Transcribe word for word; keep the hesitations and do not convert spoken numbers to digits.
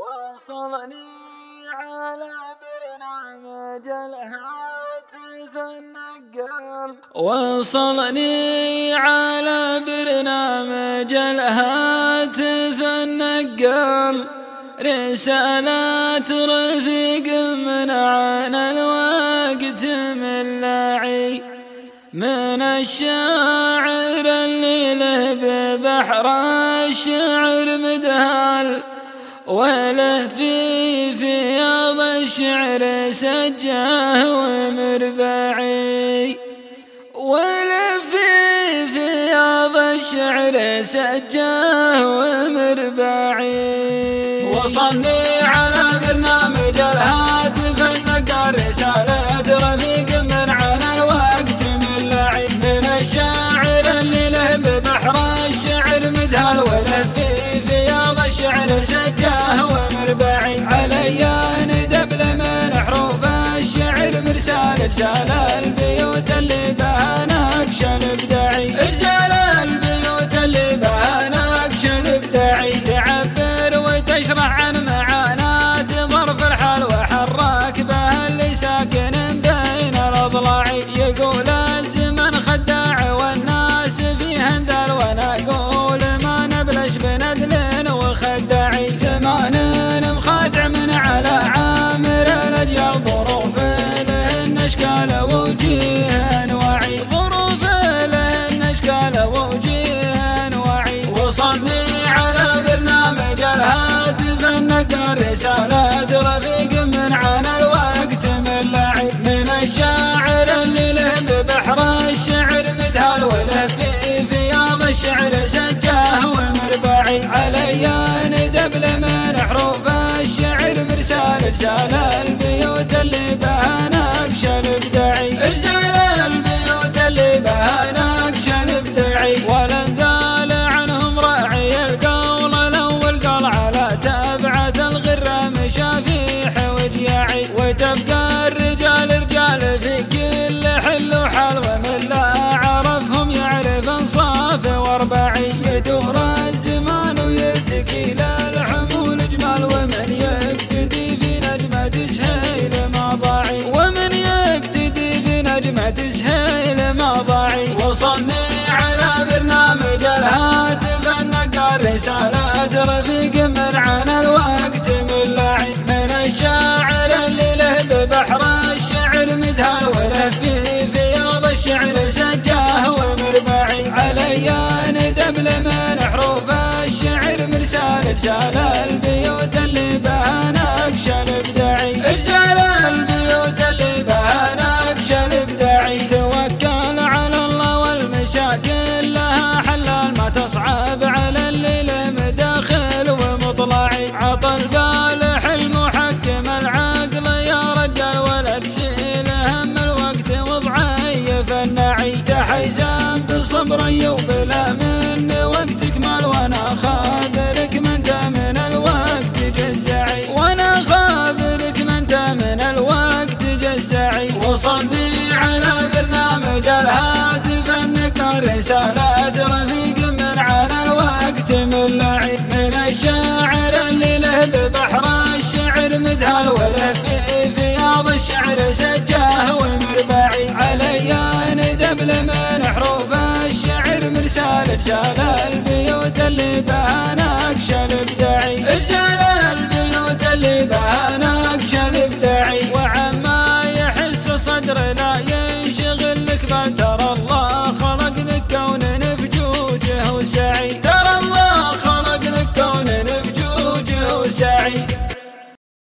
وصلني على برنامج الهاتف النقال وصلني على برنامج الهاتف النقال رسالات رفيق من عن الوقت من لاعي من الشاعر اللي له ببحر الشعر مدهال وله في فياض الشعر سجاه ومربعي وله في فياض الشعر سجاه ومربعي. وصلني على برنامج الهاتف النقال رسالة رفيق من عن الوقت من لعب من الشاعر اللي له ببحر الشعر مدهال وله في فياض الشعر سجاه ومربعي. علي ندبل من حروف الشعر مرسال رجال البيوت اللي بها نقش الابداعي رجال البيوت اللي بها نقش الابداعي تعبر وتشرح عن معاناة ظرف الحال وحرك بها اللي ساكن بين الاضلاع. يقول الزمن خداع والناس فيه انذال وانا اقول ما نبلش بندل وخداعي. زمان مخادع من على عامر الاجيال ظروف لهن اشكال ووجيه انواعي ظروف لهن اشكال ووجيه انواعي. وصلني على برنامج الهاتف النقال رسالة رفيق من عن الوقت من لعب من الشاعر اللي له ببحر الشعر مدهال وله في فياض الشعر سجاه ومربعي. علي ندبل من حروف الشعر مرسال رجال البيوت اللي بها نقش الابداعي رجال البيوت اللي بها نقش الابداعي. والانذال عنهم راعي القول الاول قال على تبعة الغرة مشافيح وجياعي. وتبقى الرجال رجال في كل حل وحال ومن لا عرفهم يعرف انصاف واربعي. يدور الزمان ويتكي للحمول جمال ومن يقتدي في نجمة سهيل مضاعي ومن يقتدي في نجمة سهيل مضاعي. وصلني على برنامج الهاتف النقال رسالة رفيق من عن الوقت من لعب من الشاعر اللي له ببحر الشعر مدهال وله في فياض الشعر سجاه ومربعي. علي ندبل من حروف الشعر مرسال رجال البيوت اللي بها نقش الابداعي رجال البيوت اللي بها نقش الابداعي. توكل على الله والمشاكل لها حلال ما تصعب على اللي له مداخل ومطلعي. عطى القالح المحكم العقل يا رجال ولا تشيل هم الوقت وضعيف النعي. تحيزان بالصبر وبلا من وقتك مال وانا خابرك من انت من الوقت جزعي وانا خابرك من انت من الوقت جزعي. وصلني على برنامج الهاتف النقال رسالة رفيق من عن الوقت من لعب من الشاعر اللي له ببحر الشعر مدهال وله في فياض الشعر سجاه ومربعي. علي ندبل من حروف الشعر مرسال رجال البيوت اللي بها نقش الابداعي رجال